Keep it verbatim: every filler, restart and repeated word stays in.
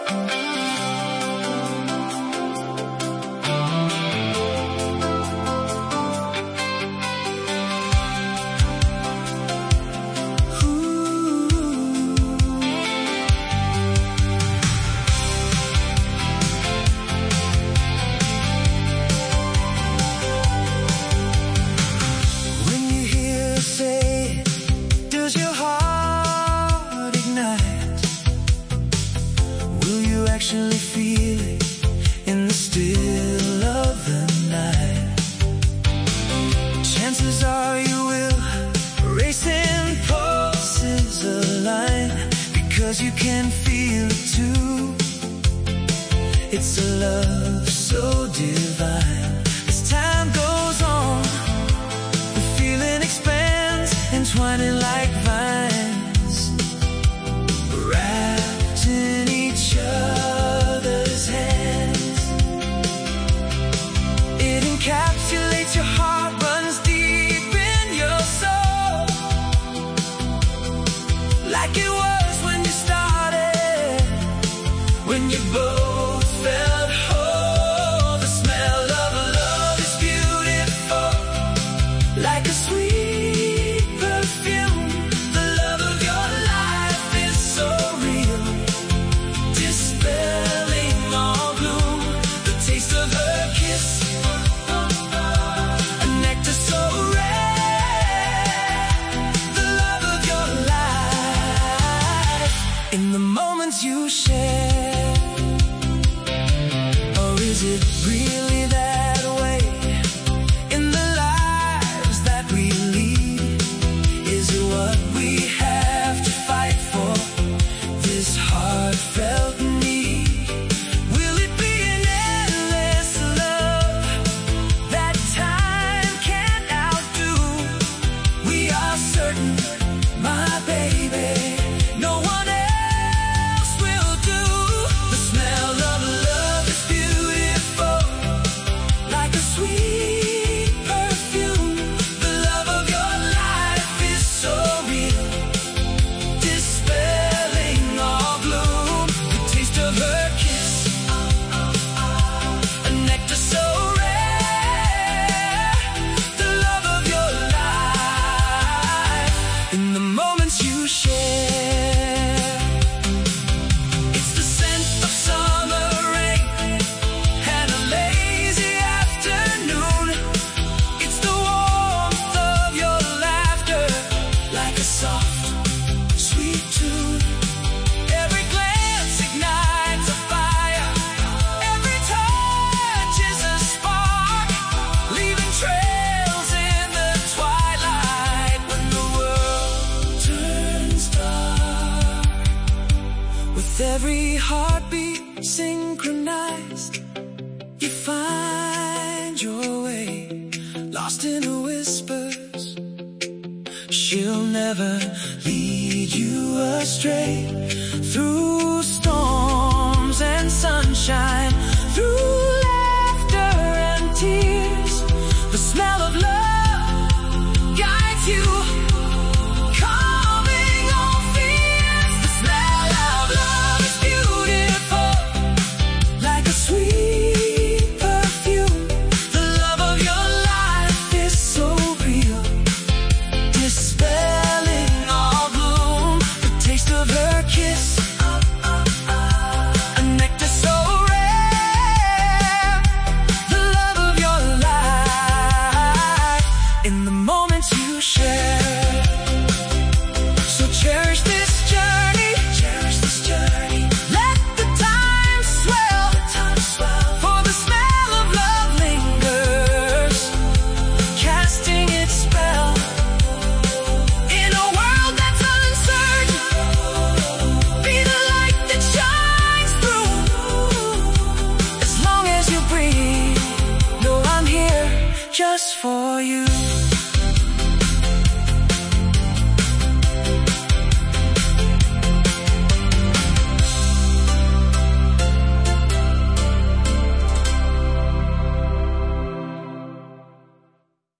Actually feel it in the still of the night. Chances are you will. Racing pulses align, because you can feel it too. It's a love so divine. As time goes on, the feeling expands, entwining like vines, wrapped in each other's hands. It encapsulates your heart, runs deep in your soul, like it was when you started, when you both felt whole. The smell of love is beautiful, like a sweet perfume. The love of your life is so real, dispelling all gloom. The taste of her kiss, a nectar so rare. The love of your life, in the moments you share. Or is it really that way in the lives that we lead? Is it what we have to fight for, this heartfelt need? Will it be an endless love that time can't outdo? We are certain, my baby, no one else will do. The smell of love is beautiful, like a sweet perfume. The love of your life is so real, dispelling all gloom. The taste of her kiss, a nectar so rare. The love of your life, in the moments you share. It's the scent of summer rain and a lazy afternoon. It's the warmth of your laughter, like a soft, sweet tune. Every glance ignites a fire, every touch is a spark, leaving trails in the twilight when the world turns dark. With every heartbeat synchronized, you find your way, lost in her whispers. She'll never lead you astray through